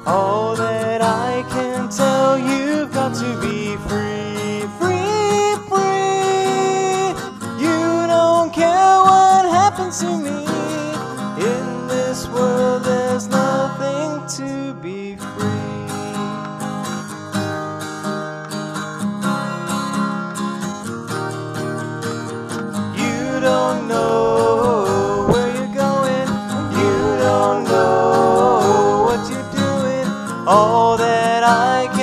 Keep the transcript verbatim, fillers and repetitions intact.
All that I can tell, you've got to be free, free, free. You don't care what happens to me. In this world there's nothing to be free. You don't know where you're going. You don't know what you're doing. All that I